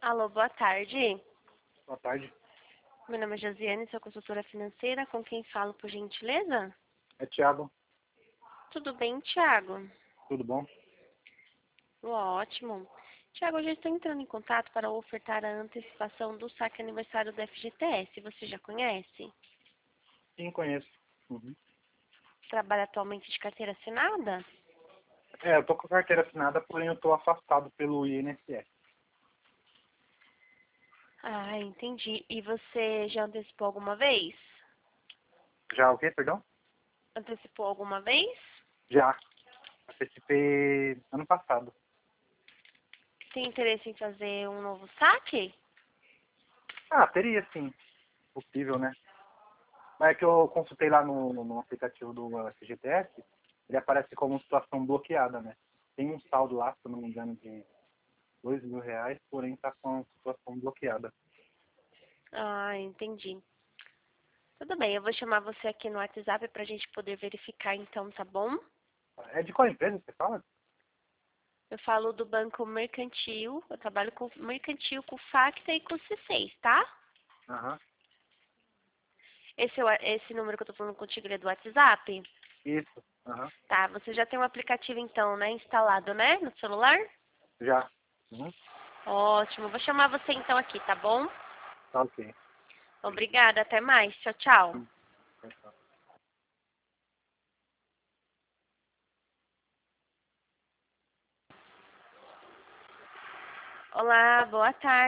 Alô, boa tarde. Boa tarde. Meu nome é Josiane, sou consultora financeira. Com quem falo, por gentileza? É Thiago. Tudo bem, Thiago? Tudo bom? Ótimo. Thiago, eu já estou entrando em contato para ofertar a antecipação do saque aniversário do FGTS. Você já conhece? Sim, conheço. Uhum. Trabalha atualmente de carteira assinada? Eu tô com a carteira assinada, porém eu tô afastado pelo INSS. Ah, entendi. E você já antecipou alguma vez? Já o quê, perdão? Antecipou alguma vez? Já. Participei ano passado. Tem interesse em fazer um novo saque? Teria sim. Possível, né? Mas é que eu consultei lá no aplicativo do FGTS, ele aparece como situação bloqueada, né? Tem um saldo lá, se eu não me engano, de R$ 2.000, porém tá com situação bloqueada. Ah, entendi. Tudo bem, eu vou chamar você aqui no WhatsApp para a gente poder verificar então, tá bom? É de qual empresa você fala? Eu falo do Banco Mercantil, eu trabalho com Mercantil, com Facta e com C6, tá? Aham. Esse número que eu tô falando contigo ele é do WhatsApp? Isso. Aham. Tá, você já tem um aplicativo então, né, instalado, né, no celular? Já. Uhum. Ótimo, vou chamar você então aqui, tá bom? Tá ok. Obrigada, até mais, tchau, tchau. Hum. Olá, boa tarde.